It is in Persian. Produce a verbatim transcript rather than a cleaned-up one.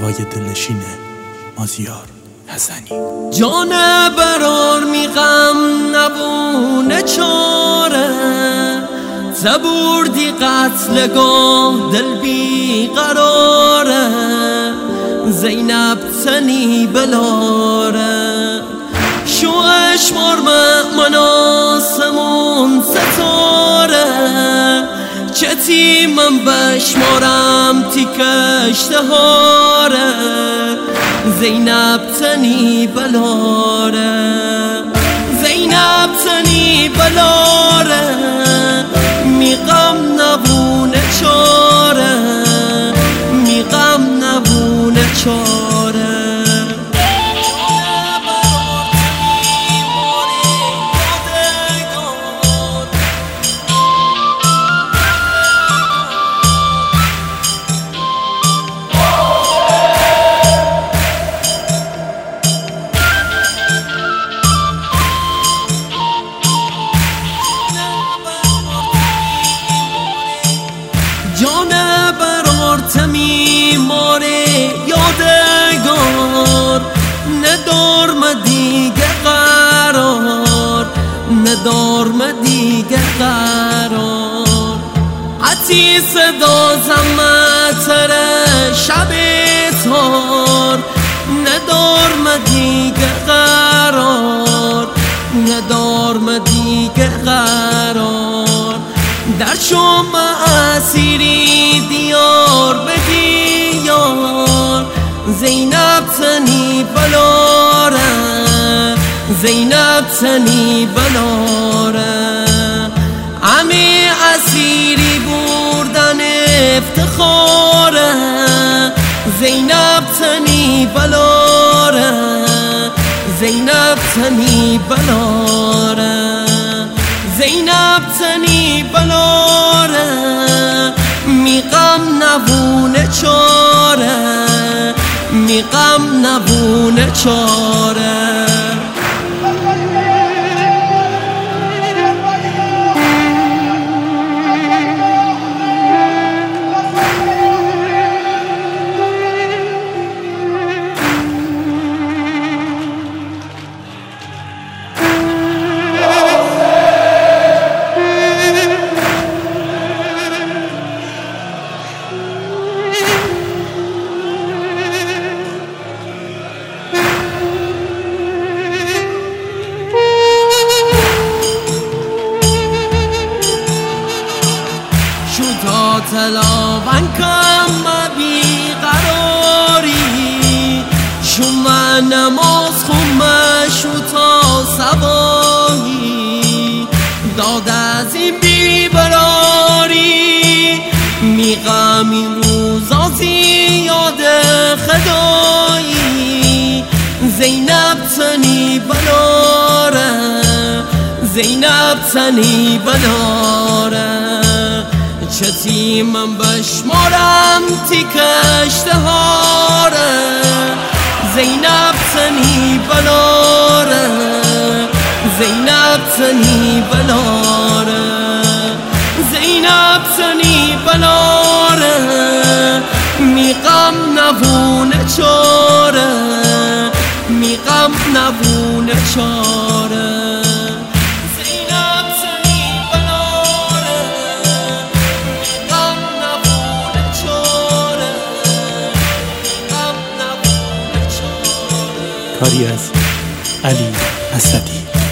محتوای دلنشین مازیار حسنی. جان برار میغم نبونه چاره، زبوردی قتلگاه دل بی قراره، زینب تنی بلاره، شو اشمار مناسمون ستاره، چتی من بشمارم تیکشته هاره، زینب تنی بلاره، زینب تنی بلاره، میغم نبونه چاره، میغم نبونه چاره. جان برار تمی ماره یادگار، ندارم دیگه قرار، ندارم دیگه قرار، حتی صدا زمتره شب تار، ندارم دیگه قرار، ندارم دیگه قرار، در شما اسیری دیار به دیار، زینب تنی بلاره، زینب تنی بلاره، همه اسیری بردن افتخاره، زینب تنی بلاره، زینب تنی بلاره، زینب تنی بلاره، میغم نبونه چاره، میغم نبونه چاره. شوتا تلاون کم بی قراری، شو من نماز خومه شوتا سواهی، داد از این بی براری، میغم این روزا زیاد خدایی، زینب تنی بلاره، زینب تنی بلاره، چتی من بشمارم تیکشته هاره، زینب تنی بلاره، زینب تنی بلاره، زینب تنی بلاره، میغم نبونه چاره، میغم نبونه چاره. کاری از علی اسدی.